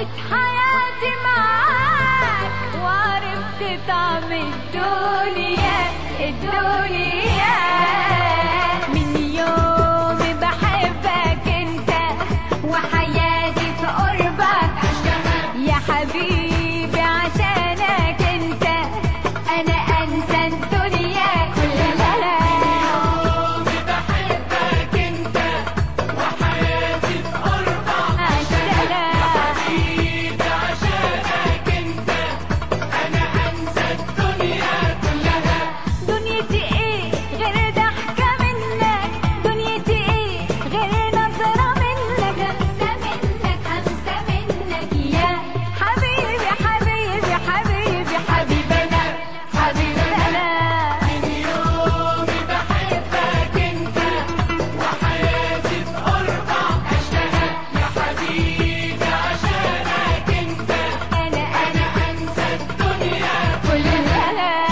عشت حياتي معاك وعرفت طعم الدنيا الدنيا. من يومي بحبك انت وحياتي في قربك يا حبيبي، عشانك انت انا انسى الدنيا كلها. يومي بحبك انت وحياتي في قربك يا حبيبي، عشانك انت انا انسى الدنيا كلها. دنيتي ايه غير ضحكة منك، دنيتي ايه غير نظرة منك، همسة منك همسة منك يا حبيبي حبيبي حبيبي حبيبنا حبيبنا. من يومي بحبك انت وحياتي في قربك اشتهى يا حبيبي، عشانك انت انا انسى الدنيا كلها.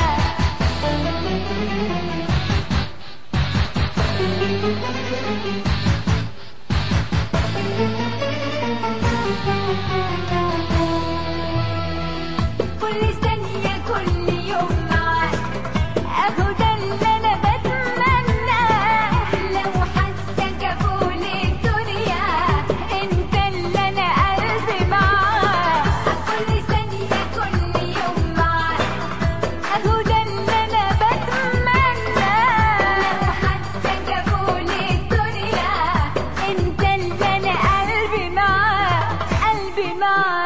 كل ثانية كل يوم معاك اهو ده اللي انا بتمناه. لو حتى جابولي الدنيا انت اللي انا قلبي معاك. كل ثانية كل يوم معاك اهو ده اللي انا بتمناه. لو حتى جابولي الدنيا انت اللي انا قلبي معاك قلبي معاك.